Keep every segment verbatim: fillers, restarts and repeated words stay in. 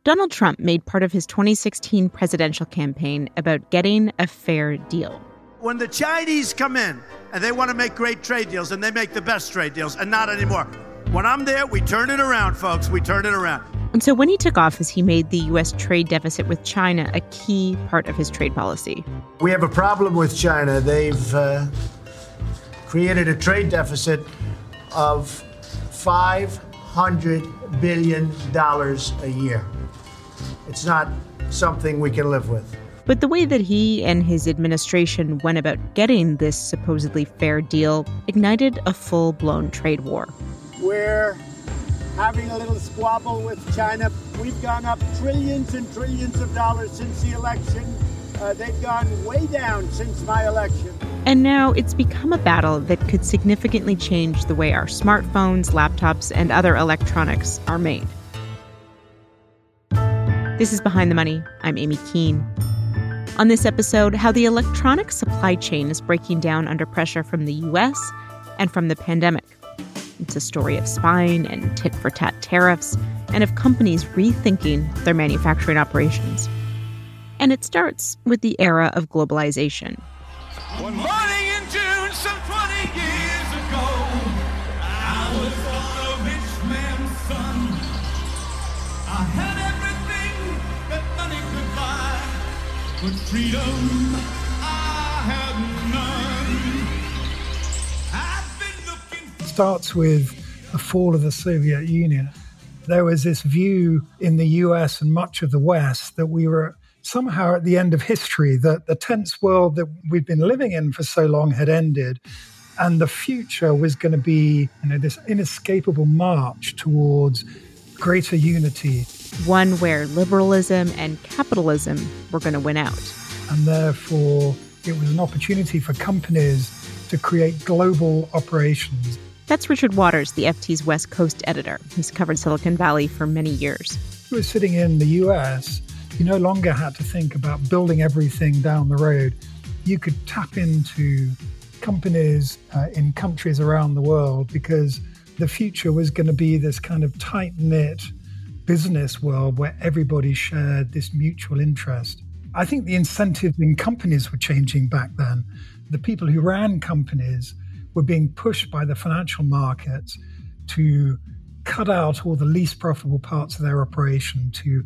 Donald Trump made part of his twenty sixteen presidential campaign about getting a fair deal. When the Chinese come in and they want to make great trade deals, and they make the best trade deals, and not anymore. When I'm there, we turn it around, folks. We turn it around. And so when he took office, he made the U S trade deficit with China a key part of his trade policy. We have a problem with China. They've uh, created a trade deficit of five hundred billion dollars a year. It's not something we can live with. But the way that he and his administration went about getting this supposedly fair deal ignited a full-blown trade war. We're having a little squabble with China. We've gone up trillions and trillions of dollars since the election. Uh, they've gone way down since my election. And now it's become a battle that could significantly change the way our smartphones, laptops, and other electronics are made. This is Behind the Money. I'm Amy Keene. On this episode, how the electronic supply chain is breaking down under pressure from the U S and from the pandemic. It's a story of spying and tit-for-tat tariffs, and of companies rethinking their manufacturing operations. And it starts with the era of globalization. One morning in June, some twenty years ago, I was a rich man's son. I had everything that money could buy, but freedom I had none. I've been looking for... Starts with the fall of the Soviet Union. There was this view in the U S and much of the West that we were somehow at the end of history, that the tense world that we'd been living in for so long had ended, and the future was going to be, you know, this inescapable march towards greater unity. One where liberalism and capitalism were going to win out. And therefore, it was an opportunity for companies to create global operations. That's Richard Waters, the F T's West Coast editor. He's covered Silicon Valley for many years. If you were sitting in the U S, you no longer had to think about building everything down the road. You could tap into companies uh, in countries around the world, because the future was going to be this kind of tight-knit business world where everybody shared this mutual interest. I think the incentives in companies were changing back then. The people who ran companies were being pushed by the financial markets to cut out all the least profitable parts of their operation, to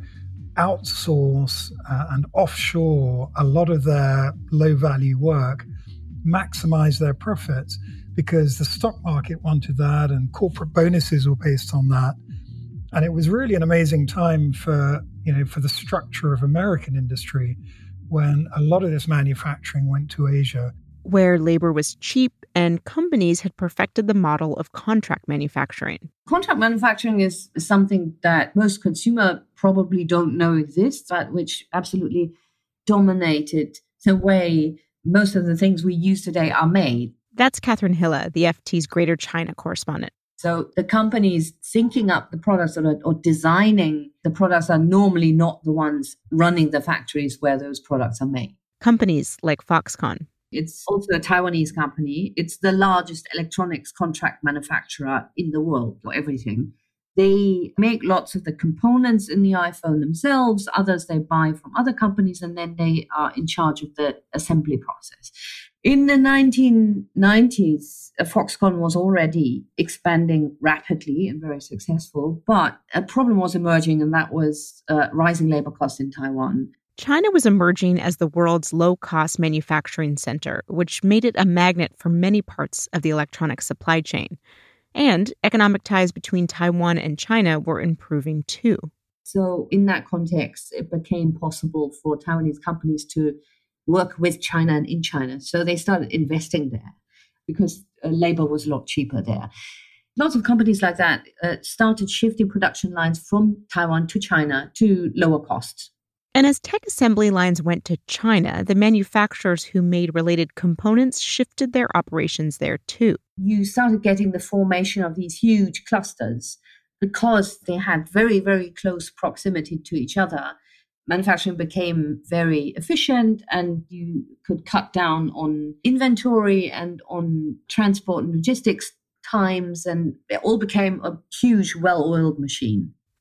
outsource uh, and offshore a lot of their low-value work, maximize their profits, because the stock market wanted that and corporate bonuses were based on that. And it was really an amazing time for, you know, for the structure of American industry, when a lot of this manufacturing went to Asia, where labor was cheap and companies had perfected the model of contract manufacturing. Contract manufacturing is something that most consumers probably don't know exists, but which absolutely dominated the way most of the things we use today are made. That's Catherine Hilla, the F T's Greater China correspondent. So the companies thinking up the products or, or designing the products are normally not the ones running the factories where those products are made. Companies like Foxconn. It's also a Taiwanese company. It's the largest electronics contract manufacturer in the world for everything. They make lots of the components in the iPhone themselves. Others they buy from other companies, and then they are in charge of the assembly process. In the nineteen nineties, Foxconn was already expanding rapidly and very successful, but a problem was emerging, and that was uh, rising labor costs in Taiwan. China was emerging as the world's low-cost manufacturing center, which made it a magnet for many parts of the electronic supply chain. And economic ties between Taiwan and China were improving too. So in that context, it became possible for Taiwanese companies to work with China and in China. So they started investing there because uh, labor was a lot cheaper there. Lots of companies like that uh, started shifting production lines from Taiwan to China to lower costs. And as tech assembly lines went to China, the manufacturers who made related components shifted their operations there too. You started getting the formation of these huge clusters because they had very, very close proximity to each other. Manufacturing became very efficient, and you could cut down on inventory and on transport and logistics times, and it all became a huge, well-oiled machine.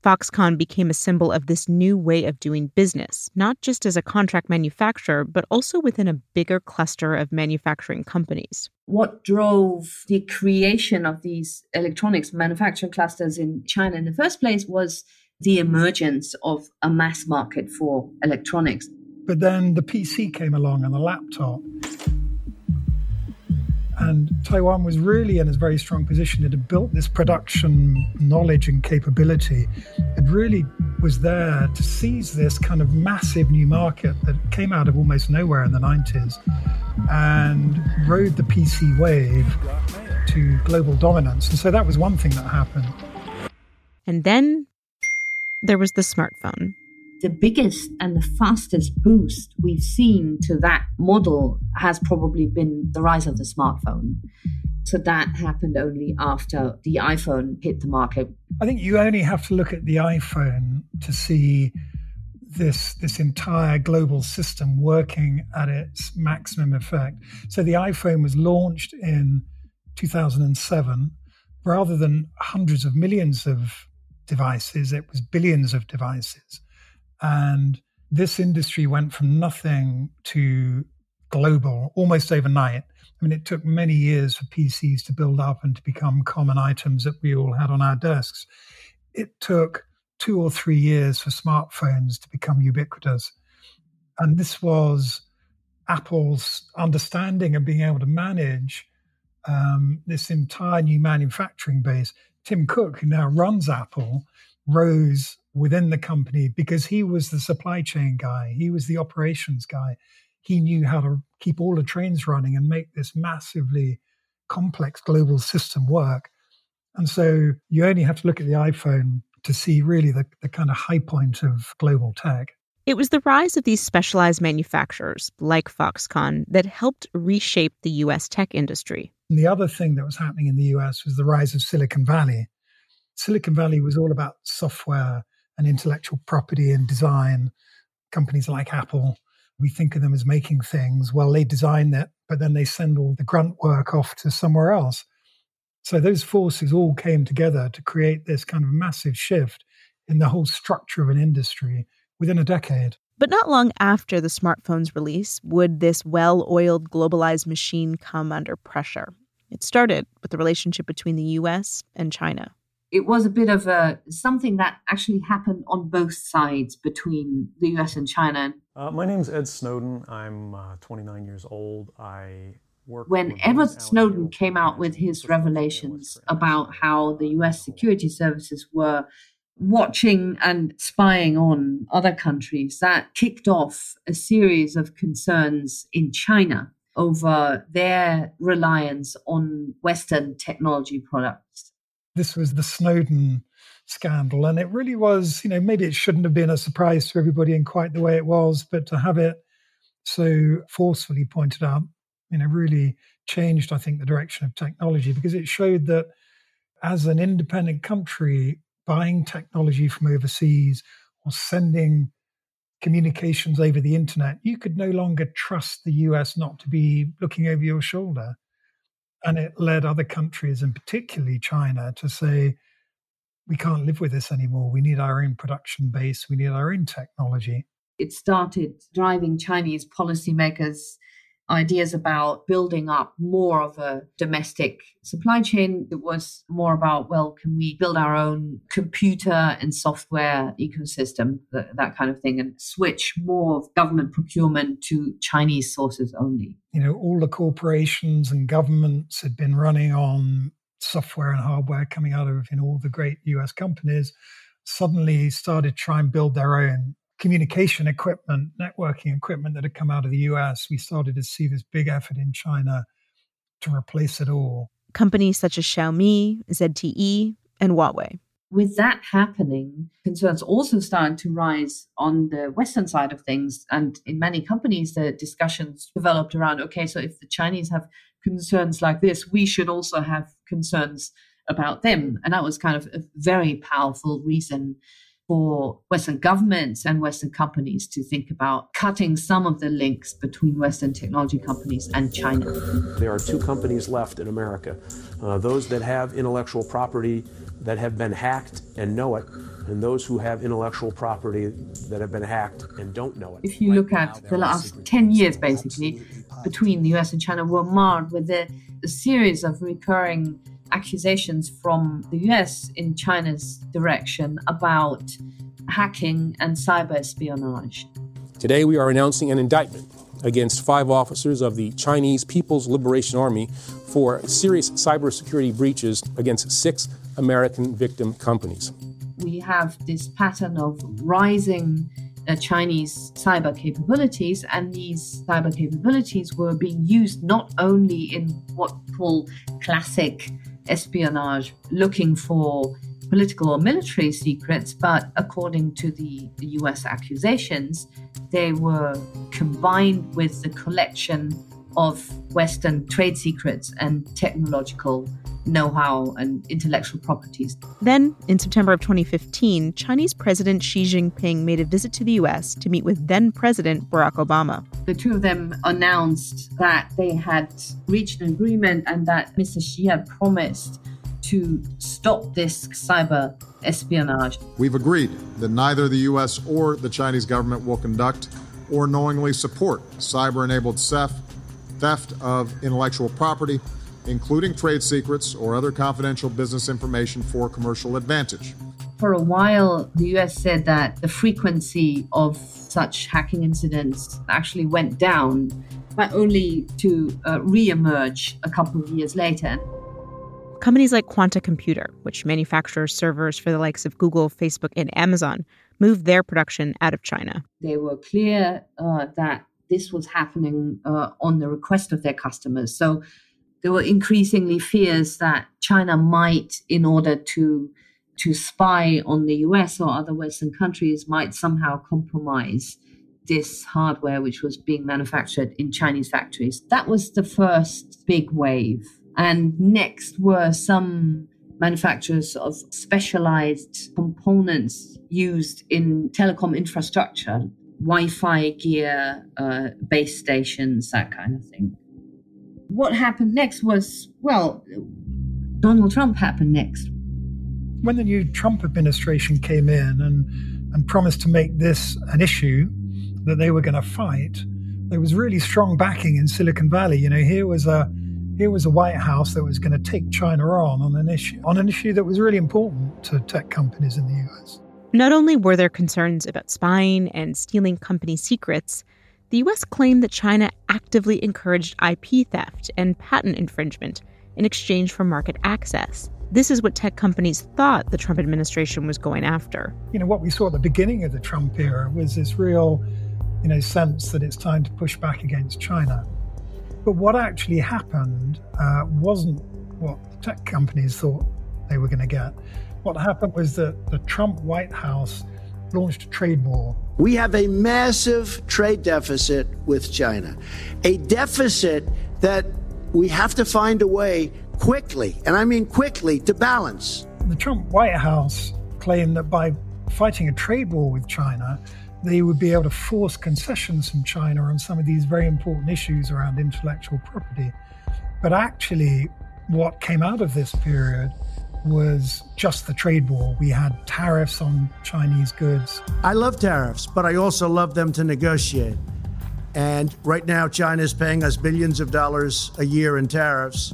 Foxconn became a symbol of this new way of doing business, not just as a contract manufacturer, but also within a bigger cluster of manufacturing companies. What drove the creation of these electronics manufacturing clusters in China in the first place was the emergence of a mass market for electronics. But then the P C came along and the laptop. And Taiwan was really in a very strong position. It had built this production knowledge and capability. It really was there to seize this kind of massive new market that came out of almost nowhere in the nineties and rode the P C wave to global dominance. And so that was one thing that happened. And then there was the smartphone. The biggest and the fastest boost we've seen to that model has probably been the rise of the smartphone. So that happened only after the iPhone hit the market. I think you only have to look at the iPhone to see this, this entire global system working at its maximum effect. So the iPhone was launched in two thousand seven. Rather than hundreds of millions of devices, it was billions of devices. And this industry went from nothing to global almost overnight. I mean, it took many years for P Cs to build up and to become common items that we all had on our desks. It took two or three years for smartphones to become ubiquitous. And this was Apple's understanding of being able to manage um, this entire new manufacturing base. Tim Cook, who now runs Apple, rose within the company because he was the supply chain guy. He was the operations guy. He knew how to keep all the trains running and make this massively complex global system work. And so you only have to look at the iPhone to see really the, the kind of high point of global tech. It was the rise of these specialized manufacturers, like Foxconn, that helped reshape the U S tech industry. And the other thing that was happening in the U S was the rise of Silicon Valley. Silicon Valley was all about software and intellectual property and design. Companies like Apple, we think of them as making things. Well, they design it, but then they send all the grunt work off to somewhere else. So those forces all came together to create this kind of massive shift in the whole structure of an industry within a decade. But not long after the smartphone's release would this well-oiled globalized machine come under pressure. It started with the relationship between the U S and China. It was a bit of a something that actually happened on both sides between the U S and China. Uh, my name's Ed Snowden. I'm uh, twenty-nine years old. I work When Edward Snowden came out with his revelations about how the U S security services were watching and spying on other countries, that kicked off a series of concerns in China over their reliance on Western technology products. This was the Snowden scandal, and it really was, you know, maybe it shouldn't have been a surprise to everybody in quite the way it was, but to have it so forcefully pointed out, you know, really changed, I think, the direction of technology, because it showed that as an independent country, buying technology from overseas or sending communications over the internet, you could no longer trust the U S not to be looking over your shoulder. And it led other countries, and particularly China, to say, we can't live with this anymore. We need our own production base. We need our own technology. It started driving Chinese policymakers' ideas about building up more of a domestic supply chain. It was more about, well, can we build our own computer and software ecosystem, that, that kind of thing, and switch more of government procurement to Chinese sources only. You know, all the corporations and governments had been running on software and hardware coming out of, you know, all the great U S companies, suddenly started to try and build their own communication equipment, networking equipment that had come out of the U S. We started to see this big effort in China to replace it all. Companies such as Xiaomi, Z T E, and Huawei. With that happening, concerns also started to rise on the Western side of things. And in many companies, the discussions developed around, okay, so if the Chinese have concerns like this, we should also have concerns about them. And that was kind of a very powerful reason for Western governments and Western companies to think about cutting some of the links between Western technology companies and China. There are two companies left in America, uh, those that have intellectual property that have been hacked and know it, and those who have intellectual property that have been hacked and don't know it. If you look at the last ten years, basically, between the U S and China were marred with a, a series of recurring accusations from the U S in China's direction about hacking and cyber espionage. Today, we are announcing an indictment against five officers of the Chinese People's Liberation Army for serious cybersecurity breaches against six American victim companies. We have this pattern of rising uh, Chinese cyber capabilities, and these cyber capabilities were being used not only in what we call classic espionage, looking for political or military secrets, but according to the, the U S accusations, they were combined with the collection of Western trade secrets and technological know-how and intellectual properties. Then, in September of twenty fifteen, Chinese President Xi Jinping made a visit to the U S to meet with then-President Barack Obama. The two of them announced that they had reached an agreement and that Mister Xi had promised to stop this cyber espionage. We've agreed that neither the U S or the Chinese government will conduct or knowingly support cyber-enabled theft, theft of intellectual property, including trade secrets or other confidential business information for commercial advantage. For a while, the U S said that the frequency of such hacking incidents actually went down, but only to uh, re-emerge a couple of years later. Companies like Quanta Computer, which manufactures servers for the likes of Google, Facebook, and Amazon, moved their production out of China. They were clear uh, that this was happening uh, on the request of their customers. So there were increasingly fears that China might, in order to, to spy on the U S or other Western countries, might somehow compromise this hardware which was being manufactured in Chinese factories. That was the first big wave. And next were some manufacturers of specialized components used in telecom infrastructure, Wi-Fi gear, uh, base stations, that kind of thing. What happened next was, well, Donald Trump happened next. When the new Trump administration came in and, and promised to make this an issue that they were going to fight, there was really strong backing in Silicon Valley. You know, here was a Here was a White House that was going to take China on on an issue, on an issue that was really important to tech companies in the U S. Not only were there concerns about spying and stealing company secrets, the U S claimed that China actively encouraged I P theft and patent infringement in exchange for market access. This is what tech companies thought the Trump administration was going after. You know, what we saw at the beginning of the Trump era was this real, you know, sense that it's time to push back against China. But what actually happened uh, wasn't what the tech companies thought they were going to get. What happened was that the Trump White House launched a trade war. We have a massive trade deficit with China, a deficit that we have to find a way quickly, and I mean quickly, to balance. The Trump White House claimed that by fighting a trade war with China, they would be able to force concessions from China on some of these very important issues around intellectual property. But actually, what came out of this period was just the trade war. We had tariffs on Chinese goods. I love tariffs, but I also love them to negotiate. And right now, China is paying us billions of dollars a year in tariffs.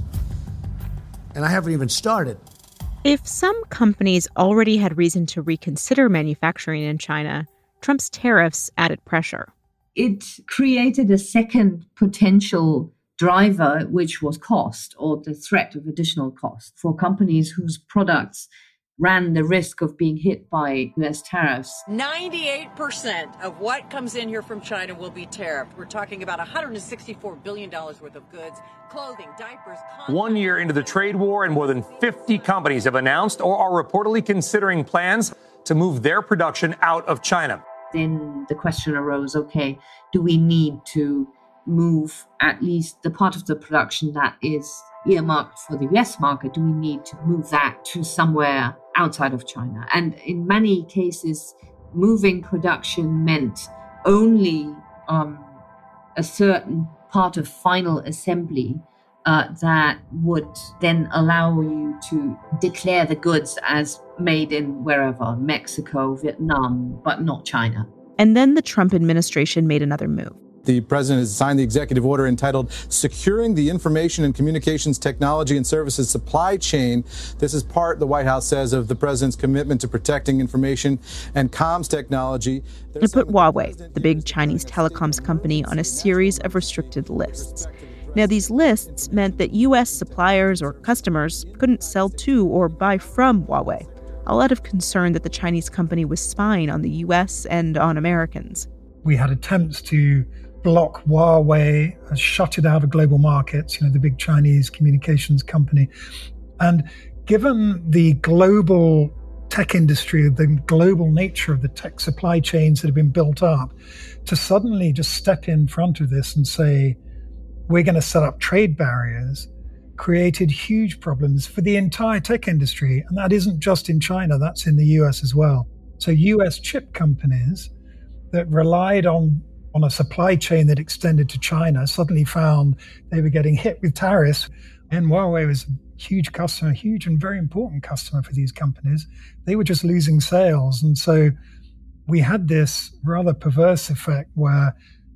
And I haven't even started. If some companies already had reason to reconsider manufacturing in China, Trump's tariffs added pressure. It created a second potential driver, which was cost, or the threat of additional cost for companies whose products ran the risk of being hit by U S tariffs. ninety-eight percent of what comes in here from China will be tariffed. We're talking about one hundred sixty-four billion dollars worth of goods, clothing, diapers. One year into the trade war, and more than fifty companies have announced or are reportedly considering plans to move their production out of China. Then the question arose, okay, do we need to move at least the part of the production that is earmarked for the U S market? Do we need to move that to somewhere outside of China? And in many cases, moving production meant only um, a certain part of final assembly uh, that would then allow you to declare the goods as made in wherever, Mexico, Vietnam, but not China. And then the Trump administration made another move. The president has signed the executive order entitled Securing the Information and Communications Technology and Services Supply Chain. This is part, the White House says, of the president's commitment to protecting information and comms technology. It put Huawei, the big Chinese telecoms company, on a series of restricted lists. Now, these lists meant that U S suppliers or customers couldn't sell to or buy from Huawei, all out of concern that the Chinese company was spying on the U S and on Americans. We had attempts to block Huawei, shut it out of global markets, you know, the big Chinese communications company. And given the global tech industry, the global nature of the tech supply chains that have been built up, to suddenly just step in front of this and say, we're going to set up trade barriers, created huge problems for the entire tech industry. And that isn't just in China, that's in the U S as well. So U S chip companies that relied on on a supply chain that extended to China suddenly found they were getting hit with tariffs. And Huawei was a huge customer, huge and very important customer for these companies. They were just losing sales. And so we had this rather perverse effect where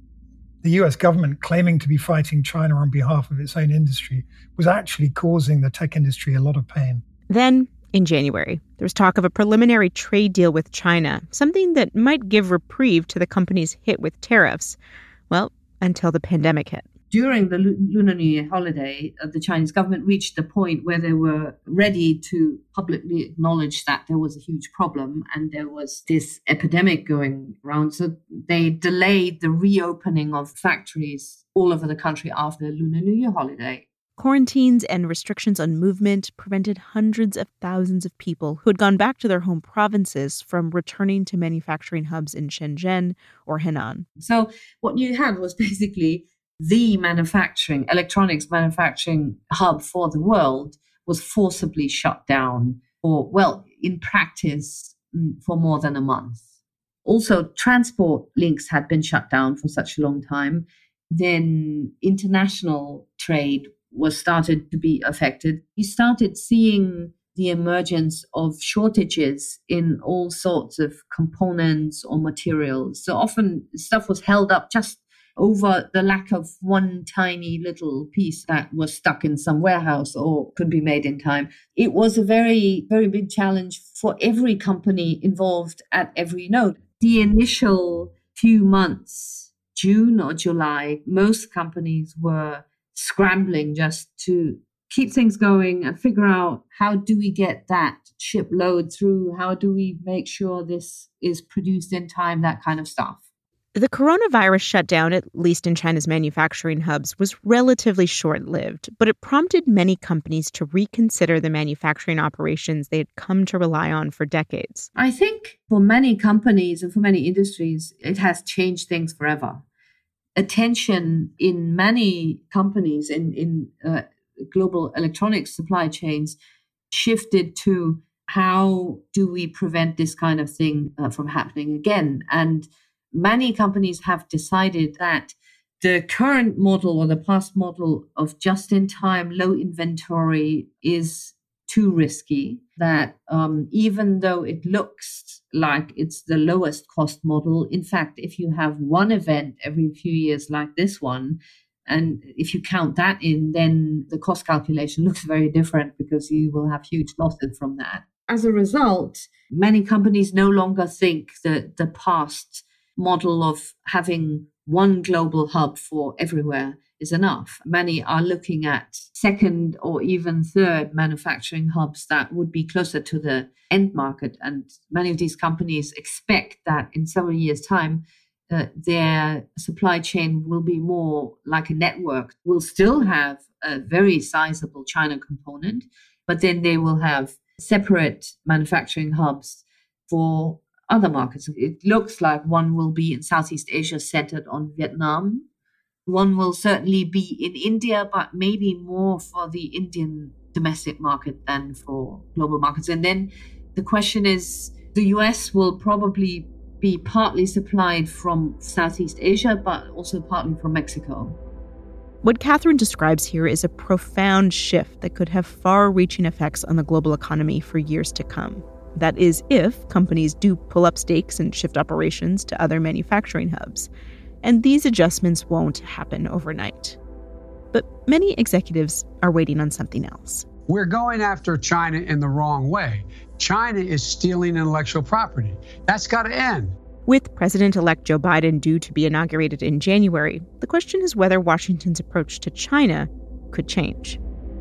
the U S government, claiming to be fighting China on behalf of its own industry, was actually causing the tech industry a lot of pain. Then, in January, there was talk of a preliminary trade deal with China, something that might give reprieve to the companies hit with tariffs. Well, until the pandemic hit. During the Lunar New Year holiday, uh, the Chinese government reached the point where they were ready to publicly acknowledge that there was a huge problem and there was this epidemic going around. So they delayed the reopening of factories all over the country after the Lunar New Year holiday. Quarantines and restrictions on movement prevented hundreds of thousands of people who had gone back to their home provinces from returning to manufacturing hubs in Shenzhen or Henan. So what you had was basically the manufacturing, electronics manufacturing hub for the world was forcibly shut down for, well, in practice, for more than a month. Also, transport links had been shut down for such a long time. Then international trade was started to be affected. You started seeing the emergence of shortages in all sorts of components or materials. So often stuff was held up just over the lack of one tiny little piece that was stuck in some warehouse or could be made in time. It was a very, very big challenge for every company involved at every node. The initial few months, June or July, most companies were scrambling just to keep things going and figure out how do we get that ship load through? How do we make sure this is produced in time? That kind of stuff. The coronavirus shutdown, at least in China's manufacturing hubs, was relatively short-lived, but it prompted many companies to reconsider the manufacturing operations they had come to rely on for decades. I think for many companies and for many industries, it has changed things forever. Attention in many companies in, in uh, global electronics supply chains shifted to how do we prevent this kind of thing uh, from happening again? And many companies have decided that the current model or the past model of just-in-time low inventory is too risky, that um, even though it looks like it's the lowest cost model, in fact, if you have one event every few years like this one, and if you count that in, then the cost calculation looks very different because you will have huge losses from that. As a result, many companies no longer think that the past model of having one global hub for everywhere is enough. Many are looking at second or even third manufacturing hubs that would be closer to the end market. And many of these companies expect that in several years' time, uh, their supply chain will be more like a network. We'll still have a very sizable China component, but then they will have separate manufacturing hubs for other markets. It looks like one will be in Southeast Asia centered on Vietnam. One will certainly be in India, but maybe more for the Indian domestic market than for global markets. And then the question is, the U S will probably be partly supplied from Southeast Asia, but also partly from Mexico. What Catherine describes here is a profound shift that could have far-reaching effects on the global economy for years to come. That is, if companies do pull up stakes and shift operations to other manufacturing hubs. And these adjustments won't happen overnight. But many executives are waiting on something else. We're going after China in the wrong way. China is stealing intellectual property. That's got to end. With President-elect Joe Biden due to be inaugurated in January, the question is whether Washington's approach to China could change.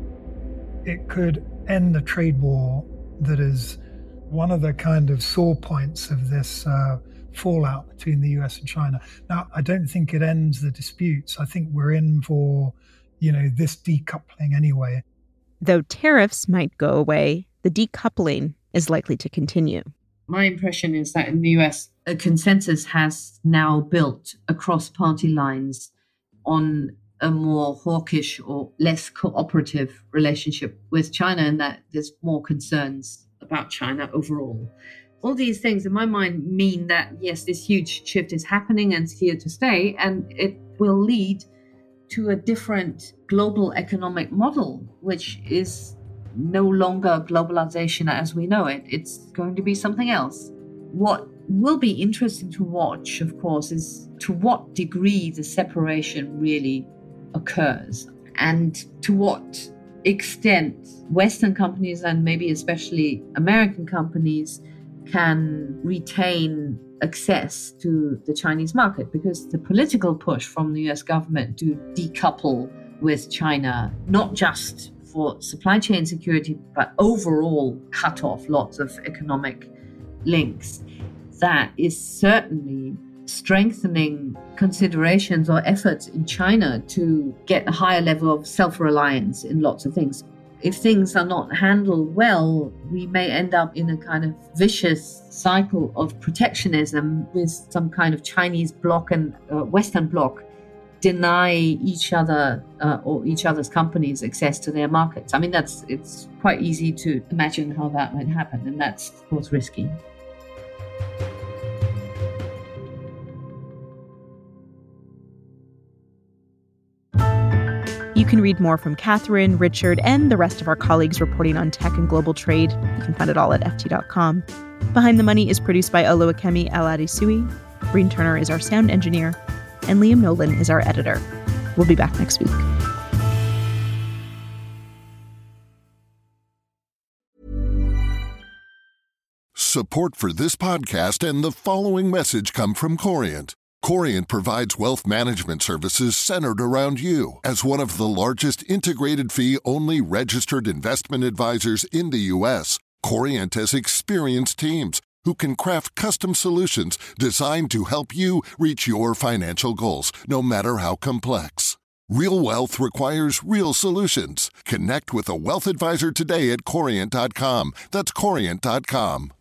It could end the trade war that is one of the kind of sore points of this uh, fallout between the U S and China. Now, I don't think it ends the disputes. I think we're in for, you know, this decoupling anyway. Though tariffs might go away, the decoupling is likely to continue. My impression is that in the U S, a consensus has now built across party lines on a more hawkish or less cooperative relationship with China, and that there's more concerns about China overall. All these things, in my mind, mean that, yes, this huge shift is happening and it's here to stay, and it will lead to a different global economic model, which is no longer globalization as we know it. It's going to be something else. What will be interesting to watch, of course, is to what degree the separation really occurs and to what extent Western companies and maybe especially American companies can retain access to the Chinese market, because the political push from the U S government to decouple with China, not just for supply chain security, but overall cut off lots of economic links, that is certainly strengthening considerations or efforts in China to get a higher level of self-reliance in lots of things. If things are not handled well, we may end up in a kind of vicious cycle of protectionism with some kind of Chinese bloc and uh, Western bloc deny each other uh, or each other's companies access to their markets. I mean, that's it's quite easy to imagine how that might happen, and that's, of course, risky. You can read more from Catherine, Richard, and the rest of our colleagues reporting on tech and global trade. You can find it all at F T dot com. Behind the Money is produced by Oluwakemi Aladisui. Breen Turner is our sound engineer, and Liam Nolan is our editor. We'll be back next week. Support for this podcast and the following message come from Corient. Corient provides wealth management services centered around you. As one of the largest integrated fee-only registered investment advisors in the U S, Corient has experienced teams who can craft custom solutions designed to help you reach your financial goals, no matter how complex. Real wealth requires real solutions. Connect with a wealth advisor today at Corient dot com. That's Corient dot com.